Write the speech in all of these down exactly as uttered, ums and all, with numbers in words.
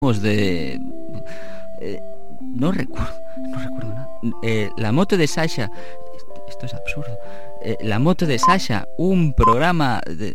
de... Eh, no recuerdo, no recuerdo nada. Eh, la moto de Sasha, esto, esto es absurdo. Eh, la moto de Sasha, un programa de...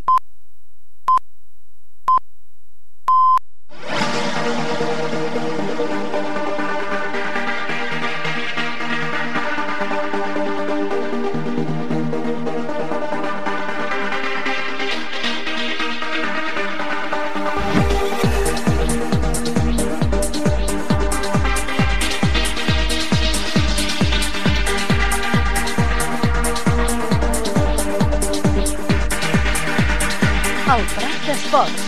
El Prat d'Esports.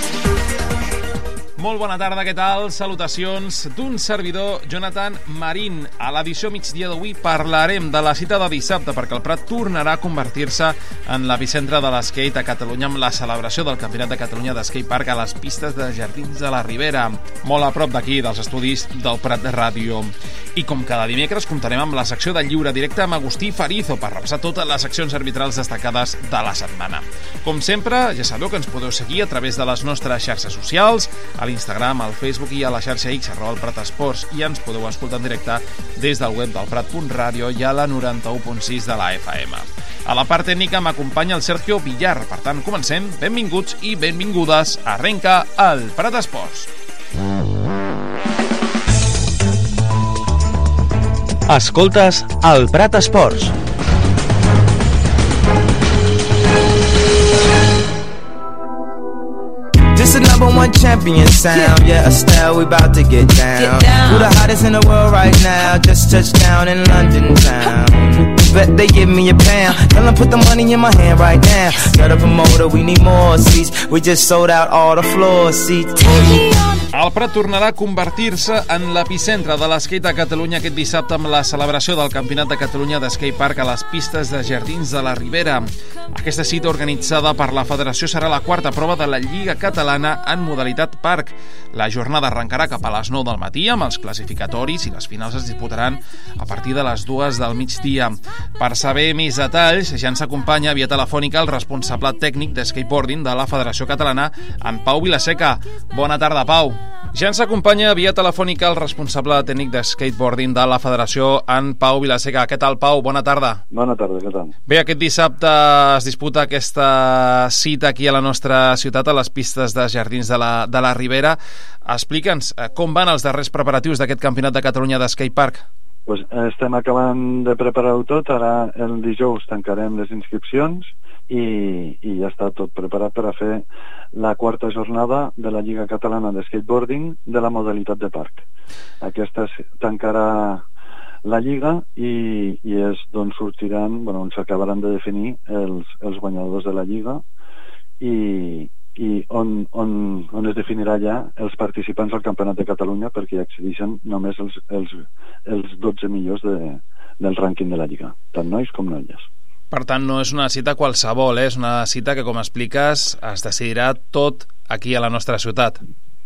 Molt bona tarda, què tal? Salutacions d'un servidor, Jonathan Marín. A l'edició migdia d'avui parlarem de la cita de dissabte, perquè el Prat tornarà a convertir-se en l'epicentre de l'skate a Catalunya amb la celebració del Campionat de Catalunya d'Skate Park a les pistes de Jardins de la Ribera, molt a prop d'aquí, dels estudis del Prat de Ràdio. I com cada dimecres comptarem amb la secció de lliure directe amb Agustí Farizo per repassar totes les seccions arbitrals destacades de la setmana. Com sempre, ja sabeu que ens podeu seguir a través de les nostres xarxes socials, a l'Instagram, al Facebook i a la xarxa X, arroba el Prat Esports, i ens podeu escoltar en directe des del web del Prat punt ràdio i a la noranta-u punt sis de la F M. A la part tècnica m'acompanya el Sergio Villar. Per tant, comencem. Benvinguts i benvingudes. Arrenca el Prat Esports. Escoltes el Prat Esports. This is number one champion sound. Yeah, Estelle, we about to get down. Who the hottest in the world right now? Just touched down in London town. Bet they give me a pound. Tell them put the money in my hand right now. Got a promoter, we need more seats. We just sold out all the floor seats. El Prat tornarà a convertir-se en l'epicentre de l'skate a Catalunya aquest dissabte amb la celebració del Campionat de Catalunya d'Skate Park a les pistes de Jardins de la Ribera. Aquesta cita organitzada per la Federació serà la quarta prova de la Lliga Catalana en modalitat parc. La jornada arrencarà cap a les nou del matí amb els classificatoris i les finals es disputaran a partir de les dues del migdia. Per saber més detalls, ja ens acompanya via telefònica el responsable tècnic de skateboarding de la Federació Catalana, en Pau Vilaseca. Bona tarda, Pau. Ja ens acompanya via telefònica el responsable tècnic de skateboarding de la Federació, en Pau Vilaseca. Què tal, Pau? Bona tarda. Bona tarda, què tal? Bé, aquest dissabte es disputa aquesta cita aquí a la nostra ciutat, a les pistes de Jardins de la, de la Ribera. Explica'ns com van els darrers preparatius d'aquest Campionat de Catalunya d'Skate Park. Pues estem acabant de preparar-ho tot. Ara el dijous tancarem les inscripcions i, i ja està tot preparat per a fer la quarta jornada de la Lliga Catalana de Skateboarding de la modalitat de parc. Aquesta tancarà la Lliga i, i és d'on sortiran, bueno, on s'acabaran de definir els, els guanyadors de la Lliga i, i on, on, on es definirà ja els participants al Campionat de Catalunya, perquè hi accedeixen només els, els, els dotze millors de, del rànquing de la Lliga, tant nois com noies. Per tant, no és una cita qualsevol, eh? És una cita que, com expliques, es decidirà tot aquí a la nostra ciutat.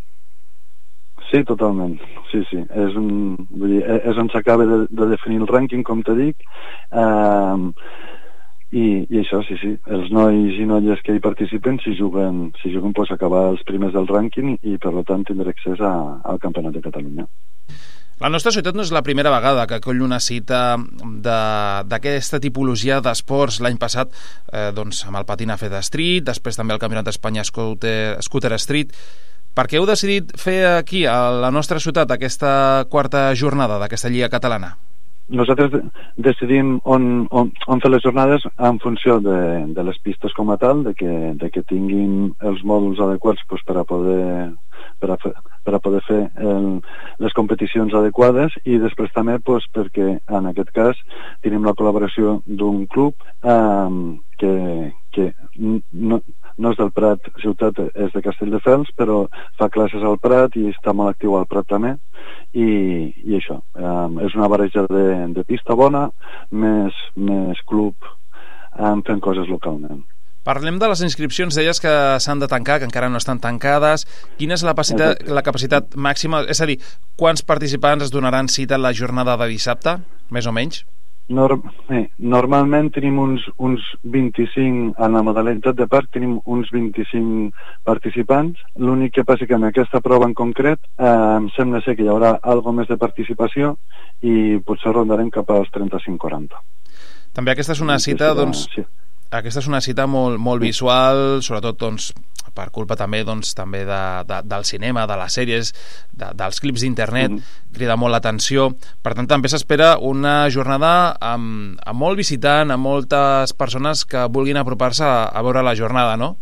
Sí, totalment. Sí, sí. És, un, vull dir, és on s'acaba de, de definir el rànquing, com t'he dit. Um, i, I això, sí, sí. Els nois i noies que hi participen, si juguen, si juguen pues, acabar els primers del rànquing i, per tant, tindrà accés a, al Campionat de Catalunya. La nostra ciutat no és la primera vegada que acull una cita d'aquesta tipologia d'esports. L'any passat eh, doncs, amb el Patinafe Street, després també el Campionat d'Espanya Scooter, Scooter Street. Per què heu decidit fer aquí, a la nostra ciutat, aquesta quarta jornada d'aquesta Lliga Catalana? Nosaltres decidim on, on, on fer les jornades en funció de, de les pistes com a tal, de que, de que tinguin els mòduls adequats pues, per a poder per a, fer, per a poder fer el, les competicions adequades i després també pues, perquè en aquest cas tenim la col·laboració d'un club eh, que, que no, no és del Prat ciutat, és de Castelldefels, però fa classes al Prat i està molt actiu al Prat també i, i això, eh, és una barreja de, de pista bona més, més club eh, fent coses localment. Parlem de les inscripcions, deies que s'han de tancar, que encara no estan tancades. Quina és la capacitat, la capacitat màxima? És a dir, quants participants es donaran cita en la jornada de dissabte, més o menys? Nor eh, normalment tenim uns, uns vint-i-cinc, en la modalitat de parc tenim uns vint-i-cinc participants. L'únic que passa que en aquesta prova en concret eh, em sembla ser que hi haurà algo més de participació i potser rondarem cap als trenta-cinc quaranta. També aquesta és una cita, doncs, sí. Aquesta és una cita molt, molt visual, sobretot doncs, per culpa també, doncs, també de, de, del cinema, de les sèries, de, dels clips d'internet, mm-hmm. crida molt l'atenció. Per tant, també s'espera una jornada amb, amb molt visitant, amb moltes persones que vulguin apropar-se a, a veure la jornada, no?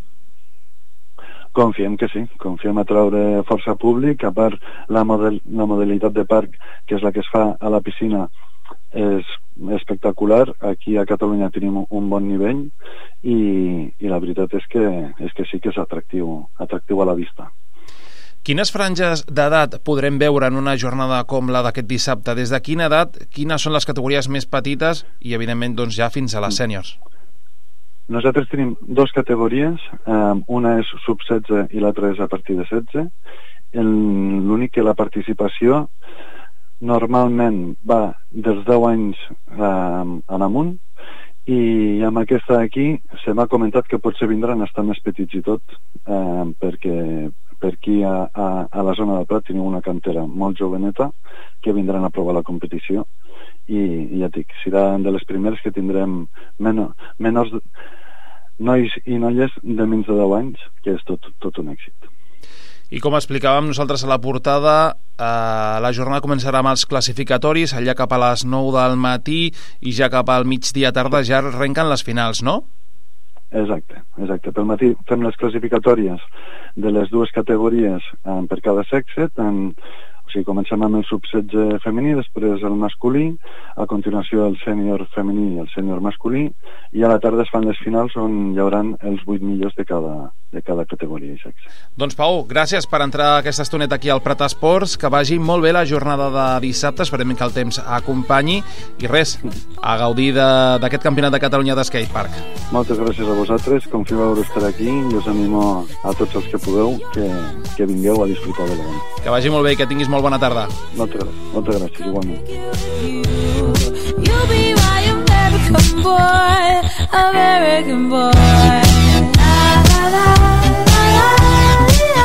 Confiem que sí, confiem a treure força públic. A part, la, model, la modalitat de parc, que és la que es fa a la piscina, és espectacular. Aquí a Catalunya tenim un bon nivell i, i la veritat és que, és que sí que és atractiu, atractiu a la vista. Quines franges d'edat podrem veure en una jornada com la d'aquest dissabte? Des de quina edat, quines són les categories més petites i, evidentment, doncs, ja fins a les sèniors? Nosaltres tenim dues categories, eh, una és sub setze i l'altra és a partir de setze. L'únic que la participació normalment va dels deu anys eh, en amunt, i amb aquesta d'aquí se m'ha comentat que potser vindran estar més petits i tot, eh, perquè per aquí a, a, a la zona del Prat tenim una cantera molt joveneta que vindran a provar la competició i, i ja dic, serà de les primeres que tindrem menor, menors nois i noies de menys de deu anys, que és tot, tot un èxit. I com explicàvem nosaltres a la portada, eh, la jornada començarà amb els classificatoris, allà cap a les nou del matí, i ja cap al migdia tarda ja arrenquen les finals, no? Exacte, exacte. Pel matí fem les classificatòries de les dues categories eh, per cada sexe, tant, o sigui, comencem amb el sub setze femení, després el masculí, a continuació el sènior femení i el sènior masculí, i a la tarda es fan les finals on hi haurà els vuit millors de cada, de cada categoria i sexe. Doncs Pau, gràcies per entrar aquesta estoneta aquí al Prat Esports, que vagi molt bé la jornada de dissabte, esperem que el temps acompanyi, i res, a gaudir d'aquest campionat de Catalunya de skatepark. Moltes gràcies a vosaltres, confio veure estar aquí, i us animo a tots els que pugueu que, que vingueu a disfrutar de l'event. Que vagi molt bé i que tinguis molt bona tarda. Moltes gràcies, moltes gràcies, igualment. You'll be my American boy, American boy. La, la, la, la, la, la,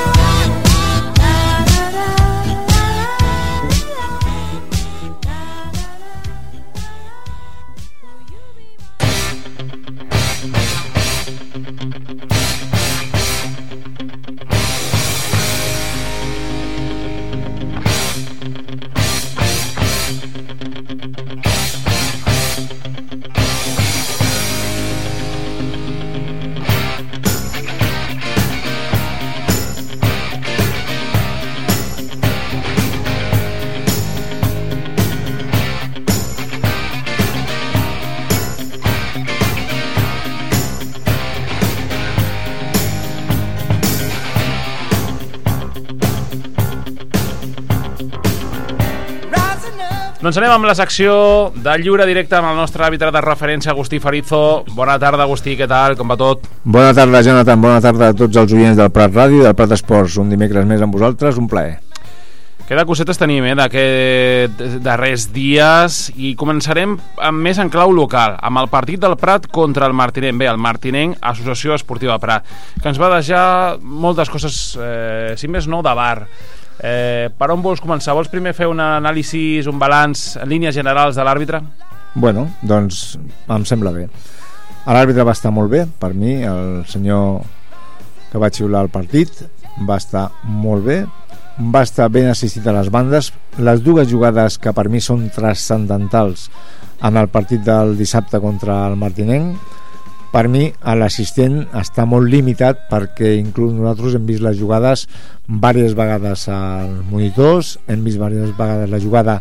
Doncs anem amb la secció de lliure directe amb el nostre àrbitre de referència, Agustí Farizo. Bona tarda, Agustí, què tal? Com va tot? Bona tarda, Jonathan. Bona tarda a tots els oients del Prat Ràdio i del Prat Esports. Un dimecres més amb vosaltres, un plaer. Queda cosetes tenim, eh, d'aquests darrers dies, i començarem amb més en clau local, amb el partit del Prat contra el Martinenc. Bé, el Martinenc, Associació Esportiva Prat, que ens va deixar moltes coses, eh, si més no, de bar. Eh, per on vols començar? Vols primer fer un anàlisi, un balanç en línies generals de l'àrbitre? Bueno, doncs em sembla bé. L'àrbitre va estar molt bé, per mi, el senyor que va xiular el partit va estar molt bé, va estar ben assistit a les bandes. Les dues jugades que per mi són transcendentals en el partit del dissabte contra el Martinenc, per mi l'assistent està molt limitat, perquè inclús nosaltres hem vist les jugades diverses vegades als monitors, hem vist diverses vegades la jugada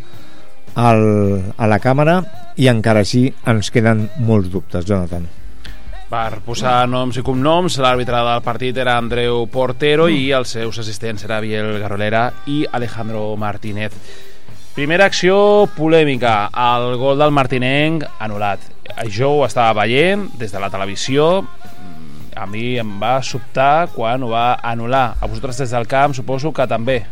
al, a la càmera, i encara així ens queden molts dubtes, Jonathan. Per posar noms i cognoms, l'àrbitre del partit era Andreu Portero mm. i els seus assistents era Biel Garolera i Alejandro Martínez. Primera acció polèmica, el gol del Martinenc anul·lat. Jo ho estava veient des de la televisió, a mi em va sobtar quan ho va anul·lar. A vosaltres des del camp suposo que també.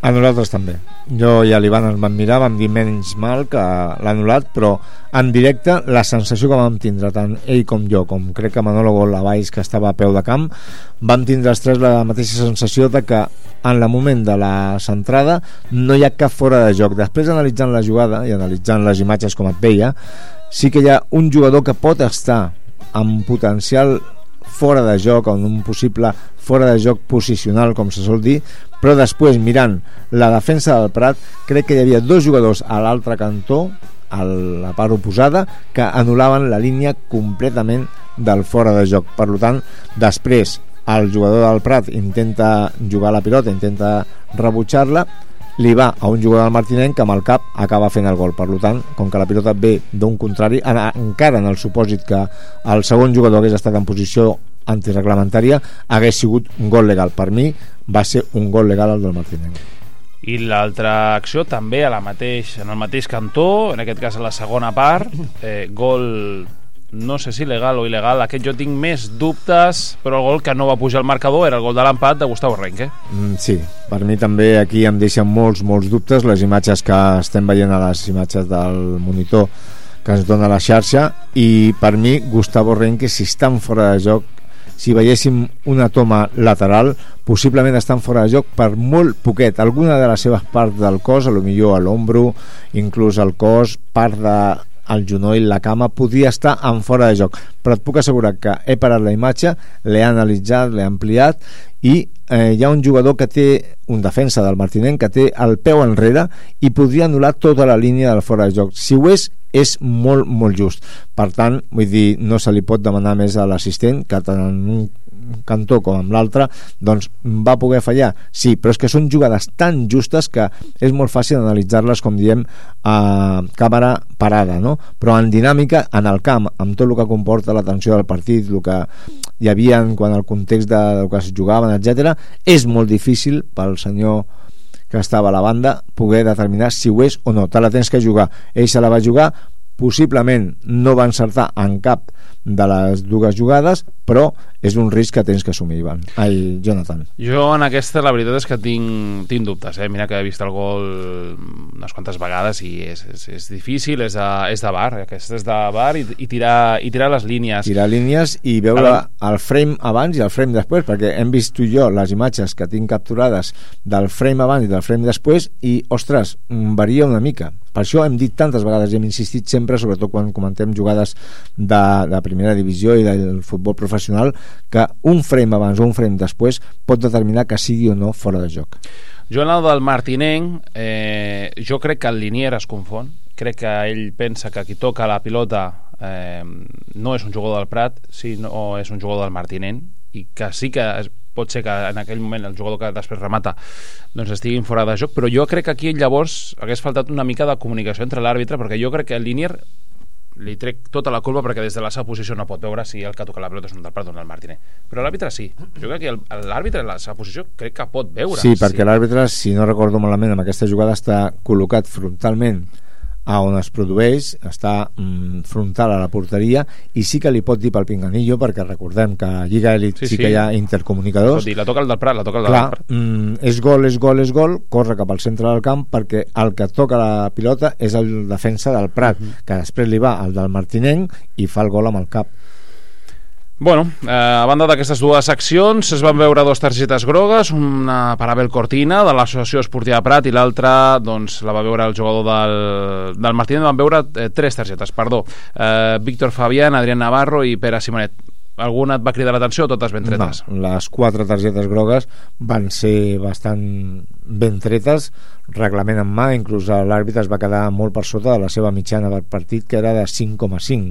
A nosaltres també. Jo i l'Ivan ens vam mirar, vam dir menys mal que l'ha anul·lat, però en directe la sensació que vam tindre tant ell com jo, com crec que Manolo Golavalls, que estava a peu de camp, vam tindre els tres la mateixa sensació de que en el moment de la centrada no hi ha cap fora de joc. Després, analitzant la jugada i analitzant les imatges com et veia, sí que hi ha un jugador que pot estar amb potencial fora de joc, en un possible fora de joc posicional, com se sol dir, però després, mirant la defensa del Prat, crec que hi havia dos jugadors a l'altre cantó, a la part oposada, que anul·laven la línia completament del fora de joc. Per tant, després el jugador del Prat intenta jugar la pilota, intenta rebutjar-la, li va a un jugador del Martinenc que amb el cap acaba fent el gol. Per tant, com que la pilota ve d'un contrari, encara en el supòsit que el segon jugador hagués estat en posició antireglamentària, hagués sigut un gol legal. Per mi va ser un gol legal el del Martinenc. I l'altra acció també a la mateix, en el mateix cantó, en aquest cas a la segona part, eh, gol, no sé si legal o il·legal, aquest jo tinc més dubtes, però el gol que no va pujar al marcador era el gol de l'empat de Gustavo Renque. Mm, sí, per mi també aquí em deixen molts, molts dubtes les imatges que estem veient a les imatges del monitor que ens dona la xarxa, i per mi Gustavo Renque, si estan fora de joc, si veiéssim una toma lateral, possiblement estan fora de joc per molt poquet. Alguna de les seves parts del cos, a lo millor a l'ombro, inclús el cos, part de el genoll, la cama, podria estar en fora de joc, però et puc assegurar que he parat la imatge, l'he analitzat, l'he ampliat, i eh, hi ha un jugador que té, un defensa del Martinenc, que té el peu enrere i podria anul·lar tota la línia del fora de joc. Si ho és, és molt, molt just. Per tant, vull dir, no se li pot demanar més a l'assistent, que tant en un cantó com amb l'altre, doncs va poder fallar, sí, però és que són jugades tan justes que és molt fàcil analitzar-les, com diem, a càmera parada, no? Però en dinàmica, en el camp, amb tot el que comporta la tensió del partit, el que hi havia en quant al context de, del que es jugaven, etcètera, és molt difícil pel senyor que estava a la banda poder determinar si ho és o no. Te la tens que jugar. Ell se la va jugar, possiblement no va encertar en cap de les dues jugades, però és un risc que tens que assumir, Ivan. Ai, Jonathan. Jo en aquesta la veritat és que tinc, tinc dubtes, eh? Mira que he vist el gol unes quantes vegades i és, és, és difícil, és de, és de bar, aquesta és de bar, i, i, tirar, i tirar les línies. Tirar línies i veure Ara... el frame abans i el frame després, perquè hem vist tu i jo les imatges que tinc capturades del frame abans i del frame després i, ostres, varia una mica. Per això hem dit tantes vegades i hem insistit sempre, sobretot quan comentem jugades de, de primera divisió i del futbol professional, que un frame abans o un frame després pot determinar que sigui o no fora de joc. Jo en el del Martinenc, eh, jo crec que el Linier es confon, crec que ell pensa que qui toca la pilota eh, no és un jugador del Prat, sinó és un jugador del Martinenc, i que sí que es, pot ser que en aquell moment el jugador que després remata doncs estiguin fora de joc, però jo crec que aquí llavors hagués faltat una mica de comunicació entre l'àrbitre, perquè jo crec que el Linier li trec tota la culpa perquè des de la seva posició no pot veure si el que toca la pilota és un del Prat o un del Martínez, però l'àrbitre sí. Jo crec que l'àrbitre en la seva posició crec que pot veure. Sí, perquè sí. L'àrbitre, si no recordo malament, en aquesta jugada està col·locat frontalment a on es produeix, està mm, frontal a la porteria, i sí que li pot dir pel pinganillo, perquè recordem que a Lliga Elit sí, sí, sí que hi ha intercomunicadors. Pot dir, la toca el del Prat, la toca el del Clar, Prat. Mm, és gol, és gol, és gol, corre cap al centre del camp, perquè el que toca la pilota és el defensa del Prat, uh-huh. que després li va al del Martinenc i fa el gol amb el cap. Bueno, eh, a banda d'aquestes dues accions es van veure dues targetes grogues, una per Abel Cortina de l'Associació Esportiva Prat i l'altra doncs, la va veure el jugador del, del Martínez. Van veure eh, tres targetes, perdó, eh, Víctor Fabián, Adrián Navarro i Pere Simonet. Alguna et va cridar l'atenció o totes ben tretes? No, les quatre targetes grogues van ser bastant ben tretes, reglament en mà, inclús l'àrbitre es va quedar molt per sota de la seva mitjana per partit, que era de cinc coma cinc,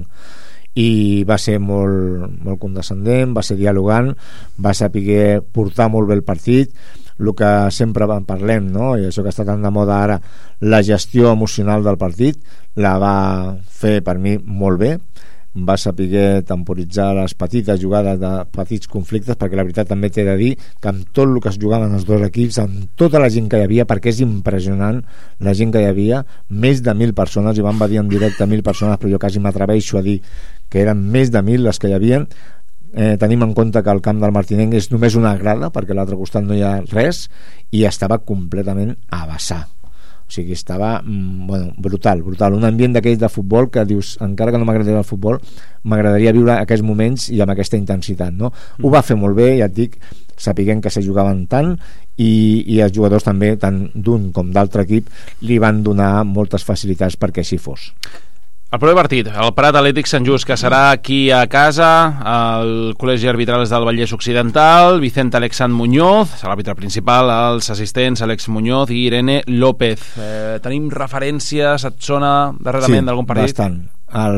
i va ser molt, molt condescendent, va ser dialogant, va saber portar molt bé el partit, el que sempre parlem, no? I això que està tan de moda ara, la gestió emocional del partit, la va fer per mi molt bé, va saber temporitzar les petites jugades de petits conflictes, perquè la veritat també t'he de dir que amb tot el que es jugaven els dos equips, amb tota la gent que hi havia, perquè és impressionant la gent que hi havia, més de mil persones, i van dir en directe mil persones, però jo quasi m'atreveixo a dir que eren més de mil les que hi havien, eh, tenim en compte que el camp del Martinenc és només una grada, perquè a l'altre costat no hi ha res, i estava completament a vessar. O sigui, estava mm, bueno, brutal, brutal. Un ambient d'aquells de futbol que dius, encara que no m'agradaria el futbol, m'agradaria viure aquests moments i amb aquesta intensitat, no? Mm. Ho va fer molt bé, ja et dic, sapiguem que se jugaven tant, i, i els jugadors també, tant d'un com d'altre equip, li van donar moltes facilitats perquè així fos. El proper partit, el Prat Atlètic Sant Just, que serà aquí a casa, el Col·legi Arbitral és del Vallès Occidental, Vicente Alexand Muñoz, l'àrbitre principal, els assistents Alex Muñoz i Irene López. Eh, tenim referències, et sona darrerament sí, d'algun partit? Sí, bastant.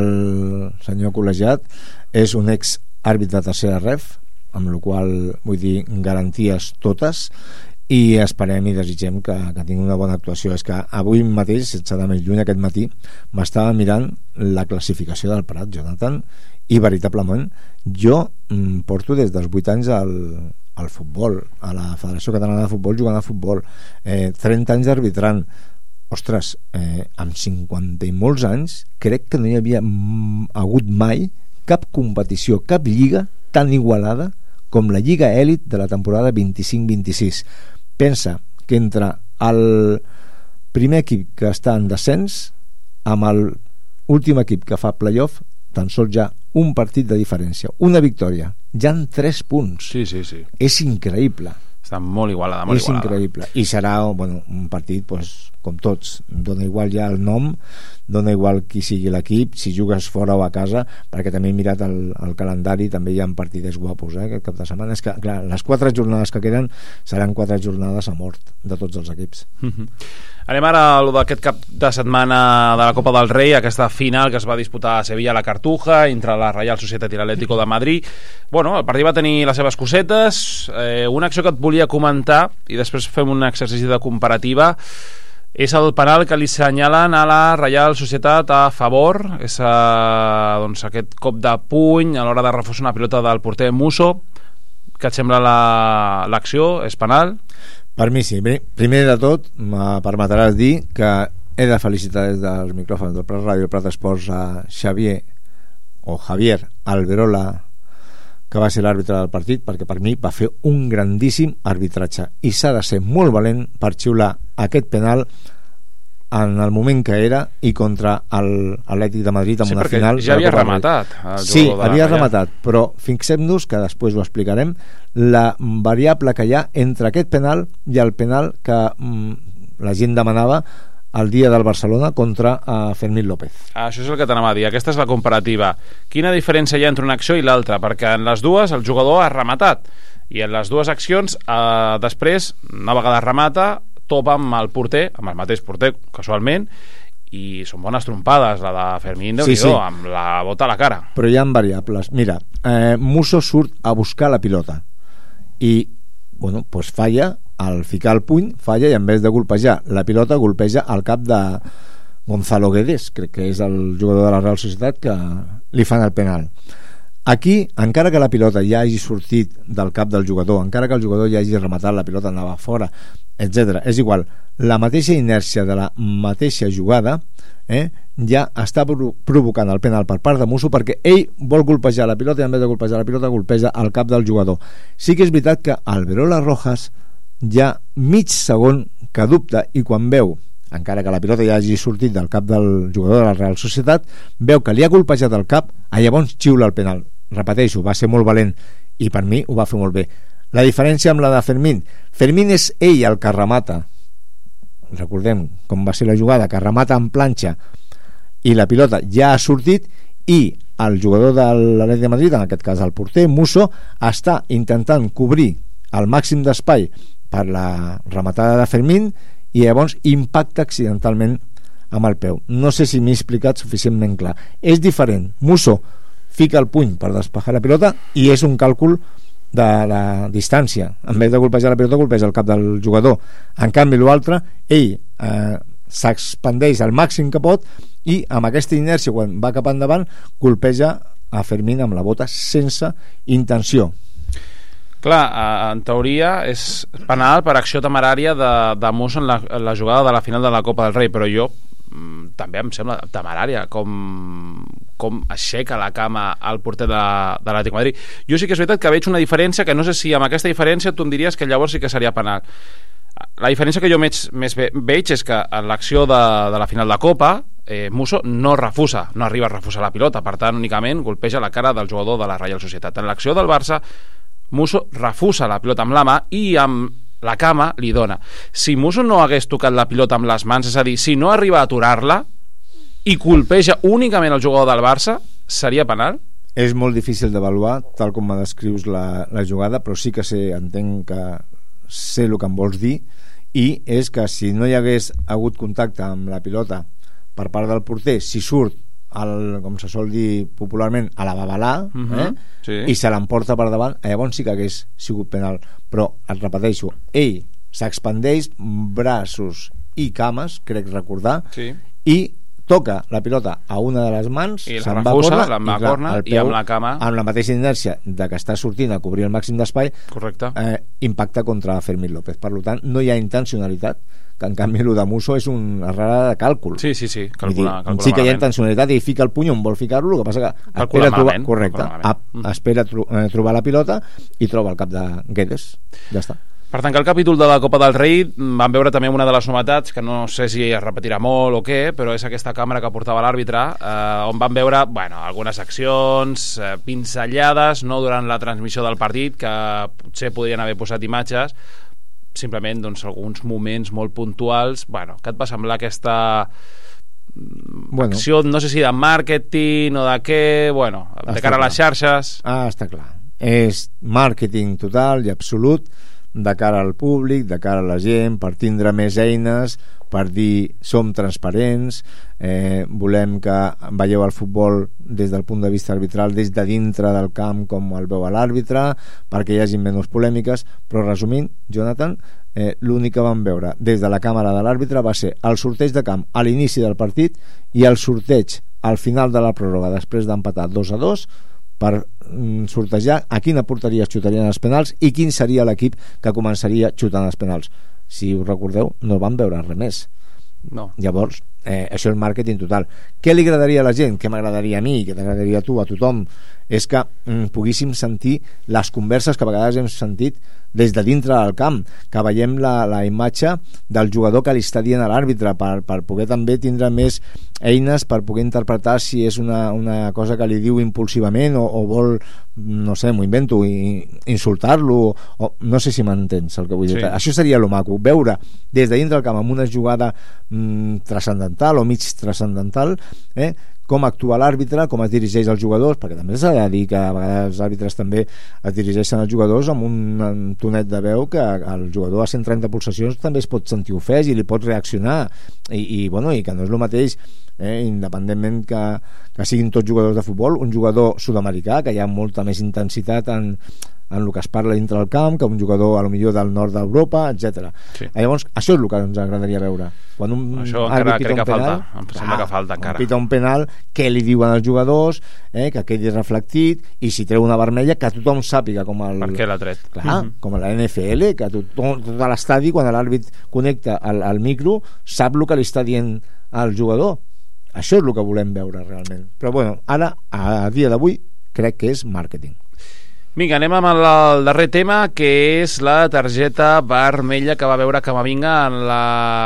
El senyor col·legiat és un ex àrbitre de tercera ref, amb la qual vull dir garanties totes, i esperem i desitgem que, que tingui una bona actuació. És que avui mateix, sense anar més lluny, aquest matí m'estava mirant la classificació del Prat, Jonathan, i veritablement jo mm, porto des dels vuit anys al, al futbol, a la Federació Catalana de Futbol, jugant a futbol, eh, trenta anys arbitrant. Ostres, eh, amb cinquanta i molts anys crec que no hi havia mm, hagut mai cap competició, cap lliga tan igualada com la Lliga Èlit de la temporada vint-i-cinc vint-i-sis. Pensa que entre el primer equip que està en descens amb l'últim equip que fa playoff tan sols ja un partit de diferència, una victòria, ja en tres punts. Sí, sí, sí. És increïble. Està molt igualada, molt és igualada. increïble. I serà bueno, un partit pues, com tots, dona igual ja el nom, dona igual qui sigui l'equip, si jugues fora o a casa, perquè també he mirat el, el calendari, també hi ha partiders guapos eh, aquest cap de setmana. És que, clar, les quatre jornades que queden seran quatre jornades a mort de tots els equips. Mm-hmm. Anem ara a lo d'aquest cap de setmana de la Copa del Rei, aquesta final que es va disputar a Sevilla, a la Cartuja, entre la Real Societat i l'Atlético de Madrid. Bueno, el partit va tenir les seves cosetes, eh, una acció que et volia comentar i després fem un exercici de comparativa. És el penal que li senyalen a la Real Societat a favor, és a, doncs, aquest cop de puny a l'hora de reforçar una pilota del porter Musso. Què et sembla l'acció? La, és penal? Per mi sí. Bé, primer de tot me permetràs dir que he de felicitar des dels micròfons del Prat Ràdio i el Prat Esports a Xavier o Javier Alberola, que va ser l'àrbitre del partit, perquè per mi va fer un grandíssim arbitratge i s'ha de ser molt valent per xiular aquest penal en el moment que era i contra l'Atlètic de Madrid en sí, una final. Ja havia rematat. Sí, havia rematat, però fixem-nos que després ho explicarem, la variable que hi ha entre aquest penal i el penal que mm, la gent demanava el dia del Barcelona contra uh, Fermín López. Això és el que t'anava a dir, aquesta és la comparativa. Quina diferència hi ha entre una acció i l'altra? Perquè en les dues el jugador ha rematat i en les dues accions eh, després, una vegada remata, topa amb el porter, amb el mateix porter casualment, i són bones trompades, la de Fermín, déu-n'hi-do, sí, sí. Amb la bota a la cara. Però hi ha variables. Mira, eh, Musso surt a buscar la pilota i bueno, pues falla al ficar el puny, falla i en vez de golpejar la pilota, golpeja al cap de Gonzalo Guedes, crec que és el jugador de la Real Societat, que li fan el penal. Aquí, encara que la pilota ja hagi sortit del cap del jugador, encara que el jugador ja hagi rematat, la pilota anava fora, etcètera, és igual, la mateixa inèrcia de la mateixa jugada eh, ja està provocant el penal per part de Musso, perquè ell vol golpejar la pilota i en vez de golpejar la pilota golpeja el cap del jugador. Sí que és veritat que Alberola Rojas ja mig segon que dubta i quan veu, encara que la pilota ja hagi sortit del cap del jugador de la Real Societat, veu que li ha golpejat el cap, a llavors xiula el penal. Repeteixo, va ser molt valent i per mi ho va fer molt bé. La diferència amb la de Fermín, Fermín és ell el que remata, recordem com va ser la jugada, que remata en planxa i la pilota ja ha sortit i el jugador de l'Atlètic de Madrid, en aquest cas el porter Musso, està intentant cobrir el màxim d'espai per la rematada de Fermín i llavors impacta accidentalment amb el peu. No sé si m'he explicat suficientment clar. És diferent. Musso fica el puny per despejar la pilota i és un càlcul de la distància. En vez de golpejar la pilota, golpeja el cap del jugador. En canvi, l'altre, ell eh, s'expandeix al màxim que pot i amb aquesta inèrcia, quan va cap endavant, golpeja a Fermín amb la bota sense intenció. Clar, en teoria és penal per acció temerària de, de Musso en la, en la jugada de la final de la Copa del Rei, però jo també em sembla temerària com, com aixeca la cama al porter de, de l'Atlètic de Madrid. Jo sí que és veritat que veig una diferència que no sé si amb aquesta diferència tu em diries que llavors sí que seria penal. La diferència que jo més, més veig és que en l'acció de, de la final de Copa eh, Musso no refusa, no arriba a refusar la pilota, per tant únicament golpeja la cara del jugador de la Reial Societat. En l'acció del Barça Musso refusa la pilota amb la mà i amb la cama li dona. Si Musso no hagués tocat la pilota amb les mans, és a dir, si no arriba a aturar-la i colpeja únicament el jugador del Barça, seria penal? És molt difícil d'avaluar, tal com me descrius la, la jugada, però sí que sé, entenc que sé el que em vols dir, i és que si no hi hagués hagut contacte amb la pilota per part del porter, si surt el, com se sol dir popularment, a la babalà, uh-huh, eh? Sí. I se l'emporta per davant, llavors sí que hagués sigut penal. Però, et repeteixo, ell s'expandeix braços i cames, crec recordar, sí, i toca la pilota a una de les mans, i la refusa, la corna, i amb la cama, amb la mateixa inèrcia de que està sortint a cobrir el màxim d'espai, correcte, eh, impacta contra Fermín López. Per tant, no hi ha intencionalitat, que en canvi el de Musso és una errada de càlcul. Sí, sí, sí, calcula, calcula sí que hi ha intencionalitat i fica el puny on vol ficar-lo, el que passa que espera trobar, correcte, a, espera tro, eh, trobar la pilota i troba el cap de Guedes. Ja està. Per tancar el capítol de la Copa del Rei vam veure també una de les novetats que no sé si es repetirà molt o què, però és aquesta càmera que portava l'àrbitre, eh, on vam veure bueno, algunes accions eh, pinzellades, no durant la transmissió del partit, que potser podrien haver posat imatges, simplement doncs, alguns moments molt puntuals. Bueno, què et va semblar aquesta bueno, acció, no sé si de màrqueting o de què, bueno, de cara a les xarxes? Ah, està clar. És màrqueting total i absolut, de cara al públic, de cara a la gent, per tindre més eines, per dir som transparents, eh, volem que veieu el futbol des del punt de vista arbitral, des de dintre del camp com el veu l'àrbitre, perquè hi hagi menys polèmiques. Però resumint, Jonathan, eh, l'únic que vam veure des de la càmera de l'àrbitre va ser el sorteig de camp a l'inici del partit i el sorteig al final de la pròrroga després d'empatar dos a dos per mm, sortejar a quina porteria es xutarien els penals i quin seria l'equip que començaria xutant els penals. Si us recordeu, no van veure res més. No. Llavors, eh, això és màrqueting total. Què li agradaria a la gent? Què m'agradaria a mi? Què t'agradaria a tu? A tothom? És que mm, poguéssim sentir les converses que a vegades hem sentit des de dintre del camp, que veiem la, la imatge del jugador que li està dient a l'àrbitre, per, per poder també tindre més eines per poder interpretar si és una, una cosa que li diu impulsivament o, o vol, no sé, m'ho invento, i, insultar-lo o, o no sé si m'entens el que vull dir. Sí. Això seria lo maco, veure des de dintre del camp amb una jugada mm, transcendental o mig transcendental, eh, com actua l'àrbitre, com es dirigeix als jugadors, perquè també s'ha de dir que a vegades els àrbitres també es dirigeixen als jugadors amb un tonet de veu que el jugador a cent trenta pulsacions també es pot sentir ofès i li pot reaccionar i, i, bueno, i que no és el mateix, eh, independentment que, que siguin tots jugadors de futbol, un jugador sud-americà, que hi ha molta més intensitat en en el que es parla dintre del camp que un jugador a lo millor del nord d'Europa, etcètera. Sí. Llavors, això és el que ens agradaria veure. Quan un això encara crec que penal, falta, em sembla que falta encara. Pita un penal, què li diuen als jugadors, eh, que quedi reflectit, i si treu una vermella, que tothom sàpiga com el... Per què l'ha tret? Clar, mm-hmm. com a la N F L, que tothom, tot l'estadi, quan l'àrbit connecta al, al micro, sap el que li està dient al jugador. Això és el que volem veure realment. Però bueno, ara, a, a dia d'avui, crec que és màrqueting. Vinga, anem amb el, el darrer tema, que és la targeta vermella que va veure Camavinga en la,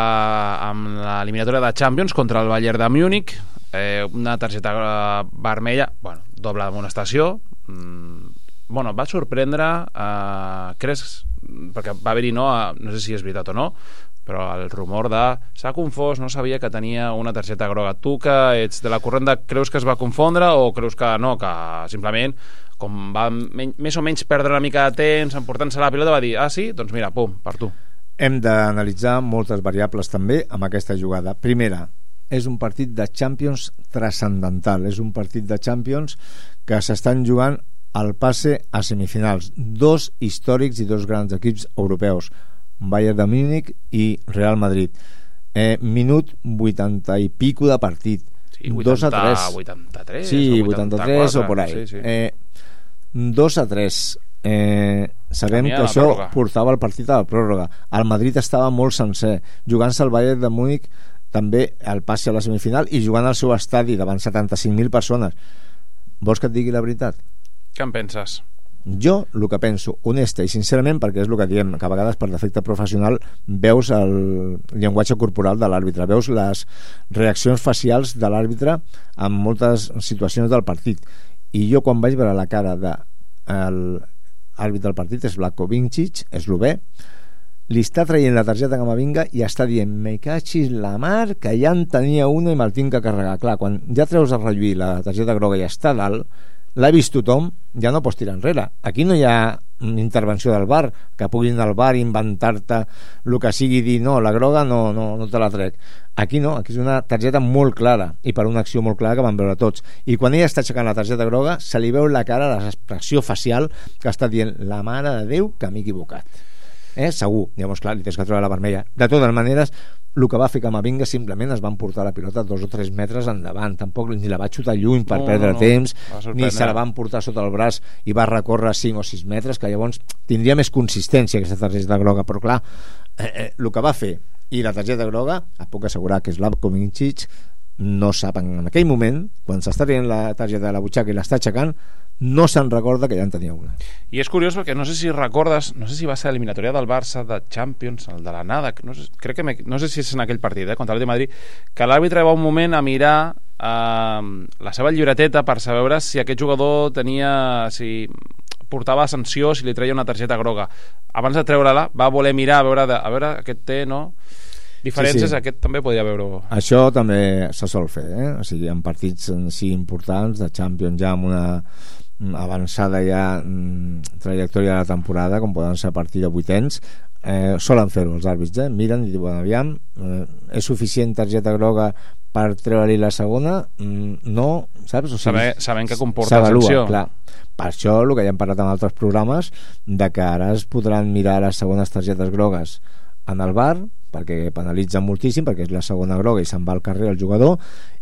en l'eliminatòria de Champions contra el Bayern de Múnich. Eh, una targeta vermella, bueno, doble d'amonestació. Mm, bueno, va sorprendre, eh, creus, perquè va haver-hi, no, no sé si és veritat o no, però el rumor de s'ha confós, no sabia que tenia una targeta groga. Tu que ets de la corrent de creus que es va confondre o creus que no, que simplement com va men més o menys perdre una mica de temps emportant-se la pilota va dir, ah sí? Doncs mira, pum, per tu. Hem d'analitzar moltes variables també amb aquesta jugada. Primera, és un partit de Champions transcendental, és un partit de Champions que s'estan jugant al passe a semifinals, dos històrics i dos grans equips europeus, Bayern de Múnich i Real Madrid. Eh, minut vuitanta i pico de partit, sí, vuitanta, dos a tres, vuitanta-tres sí, o vuitanta-tres o por ahí, sí, sí. Eh, dos a tres. Eh, sabem que això portava el partit a la pròrroga. El Madrid estava molt sencer, jugant-se al Bayern de Múnich també el passi a la semifinal i jugant al seu estadi davant setanta-cinc mil persones. Vols que et digui la veritat? Què en penses? Jo el que penso, honesta i sincerament, perquè és el que diem, que a vegades per defecte professional veus el llenguatge corporal de l'àrbitre, veus les reaccions facials de l'àrbitre en moltes situacions del partit, i jo quan vaig veure la cara de l'àrbitre del partit, és Vlatko Vincic, eslové, li està traient la targeta Camavinga i està dient me cachis la mar, que ja en tenia una i me'l tinc que carregar. Clar, quan ja treus a relluir la targeta groga i està dalt, l'ha vist tothom, ja no pots tirar enrere. Aquí no hi ha intervenció del V A R, que puguin al V A R inventar-te el que sigui i dir no, la groga no, no, no te la trec. Aquí no, aquí és una targeta molt clara i per una acció molt clara que van veure tots, i quan ella està aixecant la targeta groga se li veu la cara, l'expressió facial que està dient la mare de Déu que m'he equivocat, eh? Segur, llavors clar, li tens que treure la vermella. De totes maneres, el que va fer Camavinga simplement es van portar la pilota dos o tres metres endavant, tampoc ni la va xutar lluny per no, perdre no, no. temps, ni se la van portar sota el braç i va recórrer cinc o sis metres, que llavors tindria més consistència aquesta targeta groga, però clar, eh, eh, el que va fer i la targeta groga, et puc assegurar que Vlatko Vincic no sap en aquell moment, quan s'està traient la targeta de la butxaca i l'està aixecant, no se'n recorda que ja en tenia una. I és curiós perquè no sé si recordes, no sé si va ser l'eliminatòria del Barça de Champions, el de la Nada, no sé, crec que me, no sé si és en aquell partit, eh, contra el de Madrid, que l'àrbitre va un moment a mirar eh, la seva llibreteta per saber si aquest jugador tenia, si portava sanció, si li treia una targeta groga. Abans de treure-la va voler mirar a veure, de, a veure aquest té, no? Diferències, sí, sí. Aquest també podria veure. Això també se sol fer, eh? O sigui, en partits sí, importants de Champions, ja amb una avançada ja mm, trajectòria de la temporada, com poden ser a partir de vuitens, eh, solen fer-ho els àrbits, eh? Miren i diuen, aviam, eh, és suficient targeta groga per treure-li la segona? Mm, no, saps? O sigui, Saber, sabent que comporta sanció. Clar. Per això el que ja hem parlat en altres programes, de que ara es podran mirar les segones targetes grogues en el V A R, perquè penalitzen moltíssim, perquè és la segona groga i se'n va al carrer el jugador,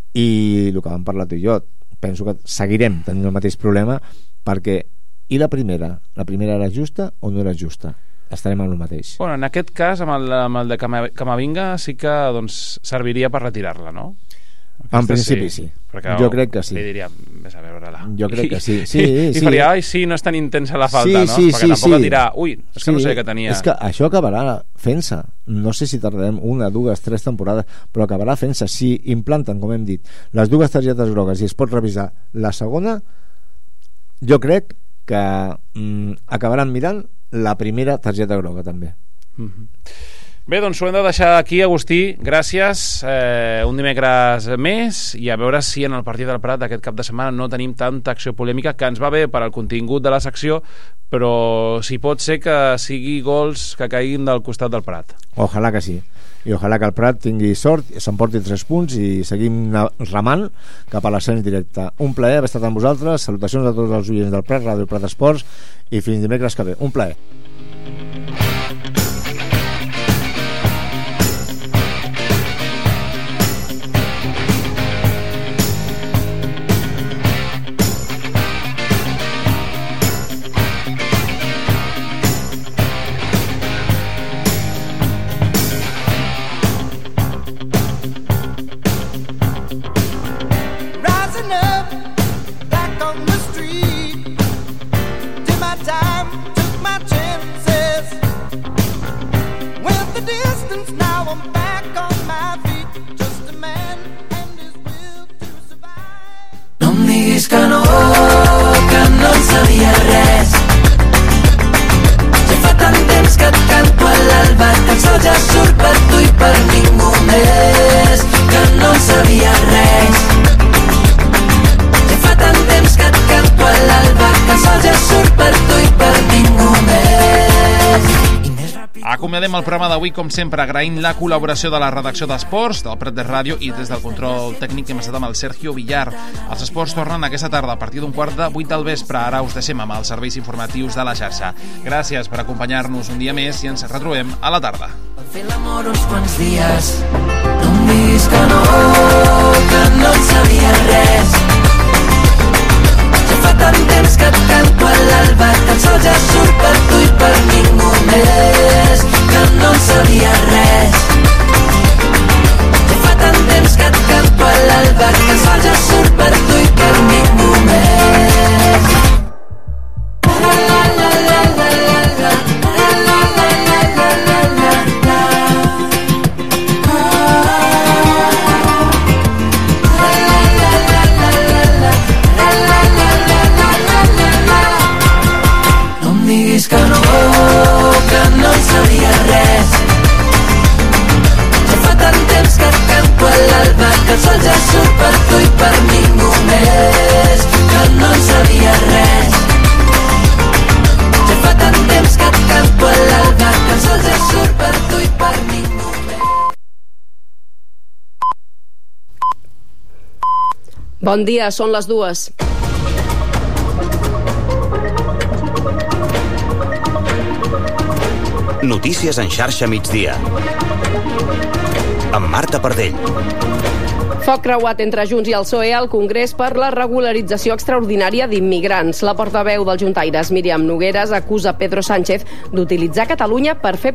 i el que vam parlar tu i jo, penso que seguirem tenint el mateix problema, perquè i la primera? La primera era justa o no era justa? Estarem amb el mateix. Bueno, en aquest cas, amb el, amb el de Camavinga sí que doncs, serviria per retirar-la, no? Aquesta en principi sí, sí. Perquè, jo crec que sí. Li diria, vés a veure-la. Jo crec que sí, sí, I, sí. I faria, ai, sí, no és tan intensa la falta, sí, no? Sí, perquè sí, tampoc sí. dirà, ui, és sí. que no sé què tenia. És que això acabarà fent-se. No sé si tardarem una, dues, tres temporades, però acabarà fent-se. Si implanten, com hem dit, les dues targetes grogues i es pot revisar la segona, jo crec que mm, acabaran mirant la primera targeta groga també. Mm-hmm. Bé, doncs ho hem de deixar aquí, Agustí. Gràcies. Eh, un dimecres més i a veure si en el partit del Prat d'aquest cap de setmana no tenim tanta acció polèmica, que ens va bé per al contingut de la secció, però si pot ser que sigui gols que caiguin del costat del Prat. Ojalà que sí. I ojalà que el Prat tingui sort, s'emporti tres punts i seguim remant cap a l'ascens directe. Un plaer haver estat amb vosaltres. Salutacions a tots els oients del Prat, Ràdio Prat Esports, i fins dimecres que ve. Un plaer. Que no, que no en sabia res. Ja fa tant temps que et canto a l'alba, que el sol ja surt per tu i per ningú més. Que no en sabia res. Ja fa tant temps que et canto a l'alba, que el sol ja surt per tu i per ningú més. Acomiadem el programa d'avui, com sempre, agraint la col·laboració de la redacció d'Esports, del Prat de Ràdio, i des del control tècnic hem estat amb el Sergio Villar. Els esports tornen aquesta tarda a partir d'un quart de vuit del vespre. Ara us deixem amb els serveis informatius de la xarxa. Gràcies per acompanyar-nos un dia més i ens retrobem a la tarda. Fer l'amor uns quants dies, no em diguis que no, que no en sabia res. Ja fa tant temps que et canto a l'alba, que el sol ja surt per tu i per ningú més. Que no en sabia res. Ja fa tant Bon dia, són les dues. Notícies en xarxa migdia. Amb Marta Pardell. Foc creuat entre Junts i el P S O E al Congrés per la regularització extraordinària d'immigrants. La portaveu dels juntaires, Míriam Nogueras, acusa Pedro Sánchez d'utilitzar Catalunya per fer